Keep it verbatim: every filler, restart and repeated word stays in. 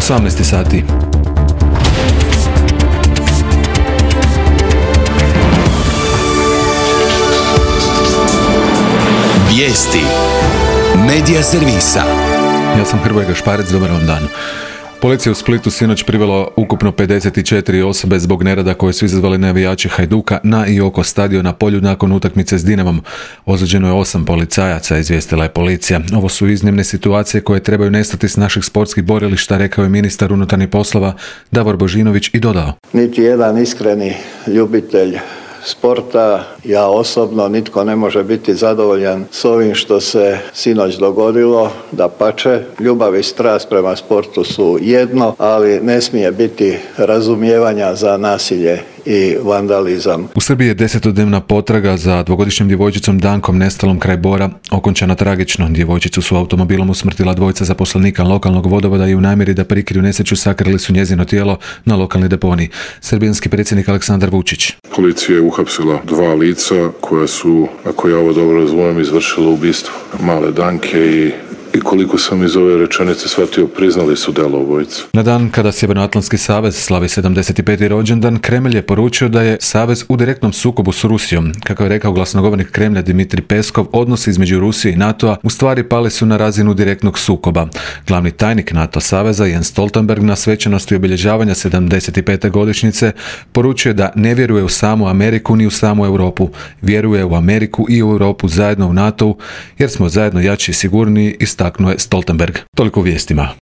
osamnaest sati. Vijesti Medija servisa. Ja sam Hrvoje Gašparec, dobar vam dan. Policija u Splitu sinoć privela ukupno pedeset četiri osobe zbog nerada koje su izazvali navijači Hajduka na i oko stadiona Polju nakon utakmice s Dinamom. Ozlijeđeno je osam policajaca, izvijestila je policija. Ovo su iznimne situacije koje trebaju nestati s naših sportskih borilišta, rekao je ministar unutarnjih poslova Davor Božinović i dodao: Niti jedan iskreni ljubitelj sporta, ja osobno, nitko ne može biti zadovoljan s ovim što se sinoć dogodilo. Dapače, ljubav i strast prema sportu su jedno, ali ne smije biti razumijevanja za nasilje i vandalizam. U Srbiji je desetodnevna potraga za dvogodišnjom djevojčicom Dankom nestalom kraj Bora okončana tragično. Djevojčicu su automobilom usmrtila dvojica zaposlenika lokalnog vodovoda i u namjeri da prikriju nesreću sakrili su njezino tijelo na lokalni deponij. Srbijanski predsjednik Aleksandar Vučić. Policija je uhapsila dva lica koja su, ako ja ovo dobro razumijem, izvršila ubistvo male Danke i I koliko sam iz ove rečenice shvatio, priznali su delo obojice. Na dan kada Sjevernoatlantski savez slavi sedamdeset peti rođendan, Kremlj je poručio da je savez u direktnom sukobu s Rusijom. Kako je rekao glasnogovornik Kremlja Dimitrij Peskov, odnosi između Rusije i NATO-a u stvari pali su na razinu direktnog sukoba. Glavni tajnik NATO saveza Jens Stoltenberg na svečanosti obilježavanja sedamdeset pete godišnjice poručuje da ne vjeruje u samu Ameriku ni u samu Europu. Vjeruje u Ameriku i u Europu zajedno u NATO-u jer smo zajedno jači i sigurniji, istaknuo je Stoltenberg. Toliko u vijestima.